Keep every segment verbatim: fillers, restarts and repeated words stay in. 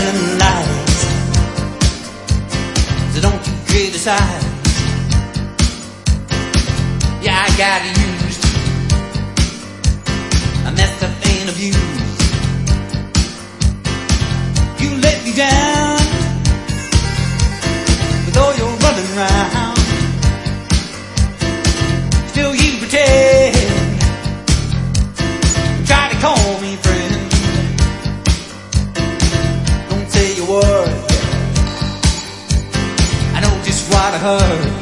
telling lies, so don't you criticize. Yeah, I got used, I messed up and abused. You let me down with all your running around. Still you pretend, try to call me friend. Don't say a word, I know just what I heard.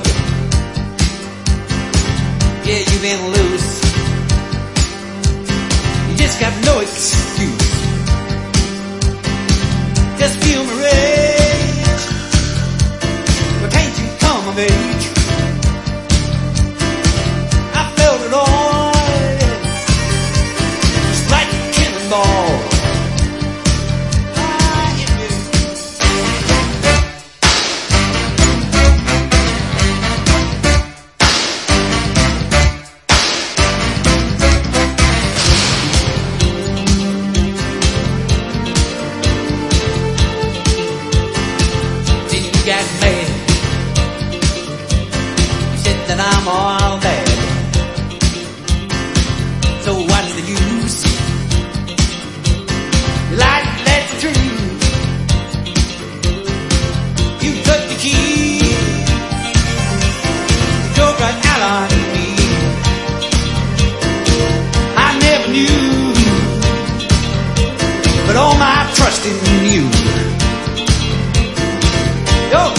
Yeah, you've been loose, you just got no excuse. Just feel my rage, but can't you come of age? I felt it all, just like a cannonball. I'm all bad, so what's the use? You lied, that's the truth. You took the key, drove right out on me. I never knew, but all my trust in you. Yo.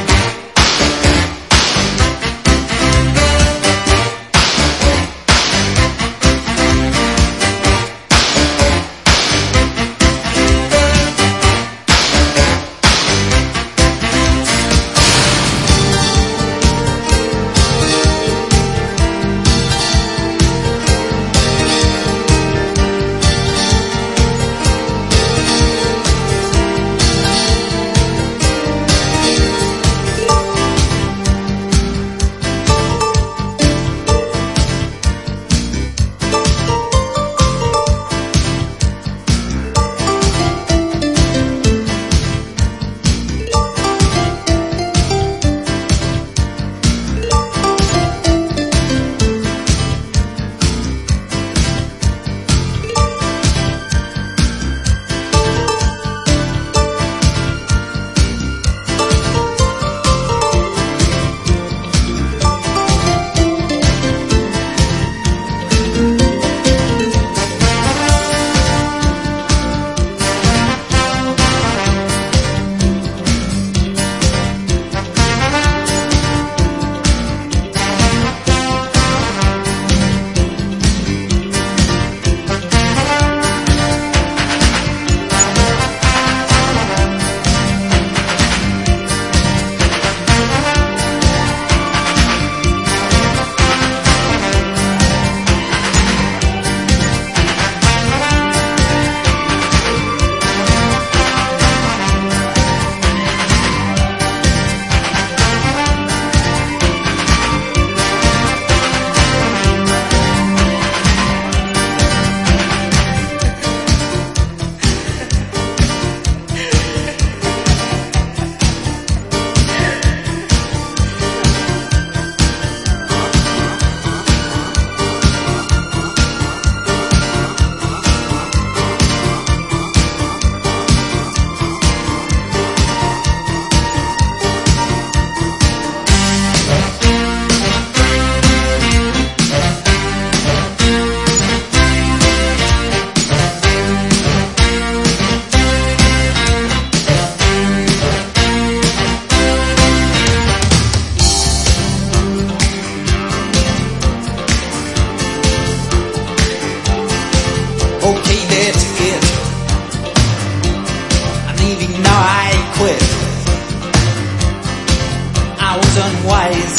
Unwise,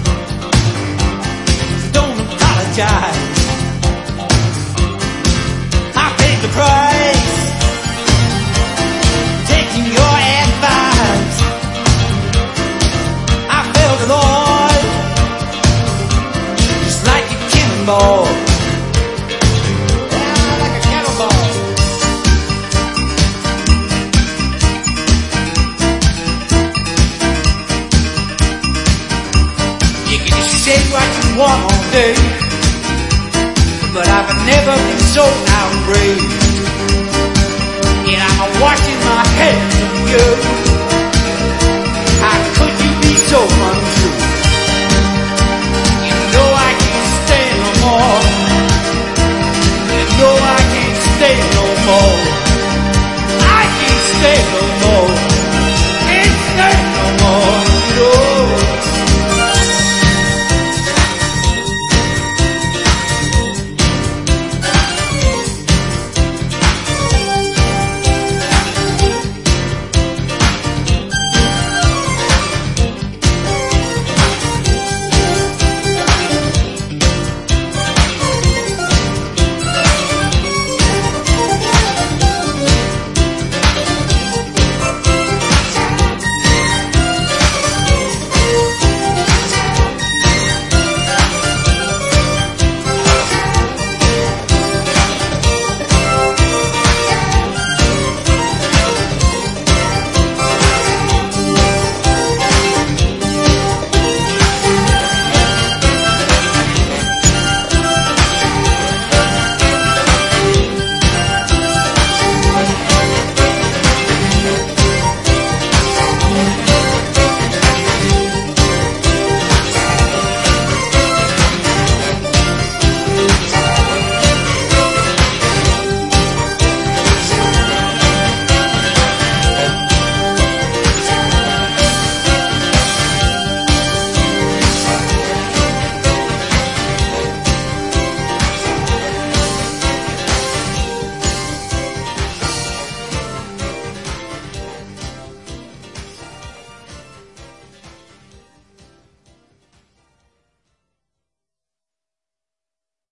so don't apologize. I paid the price, taking your advice. I felt it all, just like a cannonball. Yeah, like a cannonball. say what you want all day, but I've never been so outraged. And I'm washing my hands of you. How could you be so untrue? You know I can't stay no more. You know I can't stay no more. I can't stay no more.